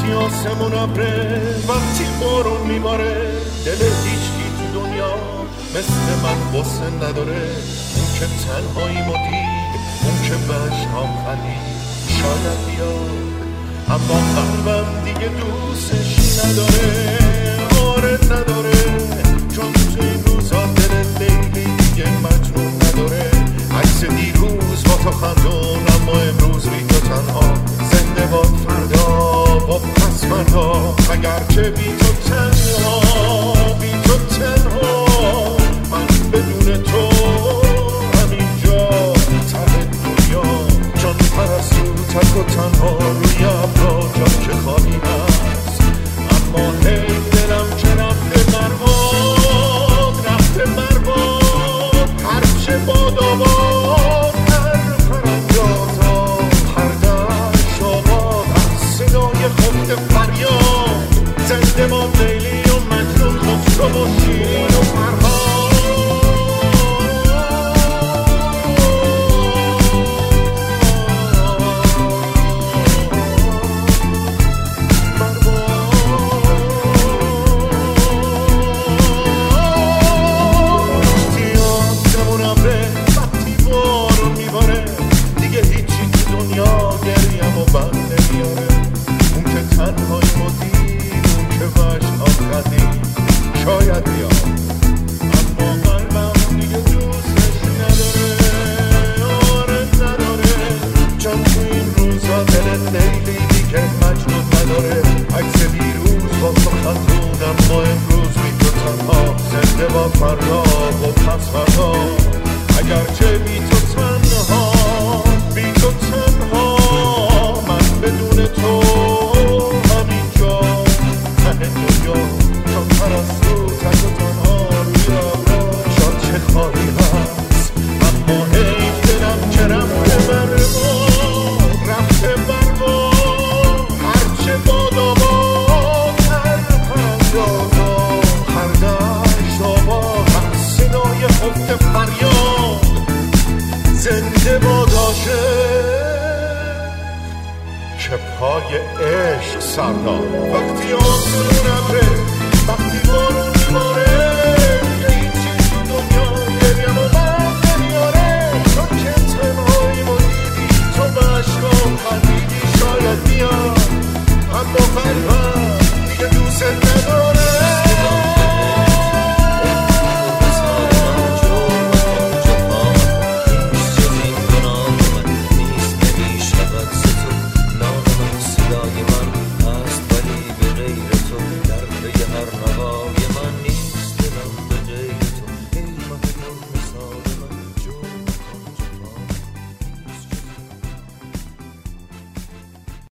وقتی آسمون ابره، وقتی بارون میباره، دل هیچکی تو دنیا مثل من غصه نداره. اون که تنهاییمو دید، اون که بهشتام خندید، شاید بیاد اما قلبم دیگه دوستش نداره. آره نداره، چون تو این روزا دل لیلی دیگه مجنون نداره. عکس دیروز با تو خندون، اما امروز بی تو تنها. زنده باد فردا و پس فردا، اگرچه بی تو تنها، بی تو تنها. من بدون تو همینجا ته دنیا، جان پرستو تک و تنها روی ابرا، جان که خالی هست. اما هی دلم که رفته برباد، رفته برباد. هرچه باد آباد، هر پرندازا، هر دشت آباد، هر صدای خفت فریاد. زنده با لیلی و مجنون، خسرو و شیرین و فرهاد. شاید بیاد اما قلبم دیگه دوستش نداره. آره نداره، چون تو این روزا دل لیلی دیگه مجنون نداره. عکس دیروز با تو خندون، اما امروز بی تو تنها. زنده با فردا و پس فردا، اگرچه بی تو تنها، بی تو تنها. من بدون تو همینجا ته دنیا، چون پرستو تک و تنها روی ابرا، شاد چه خواهی هست. اما حیف دلم که رفته برباد، رفته برباد. هرچه باد آباد، هر پرندازا، هر دشت آباد، هر صدای خفت فریاد. زنده باد عاشق که پای عشق سردار. وقتی آسمون ابره، وقتی بارون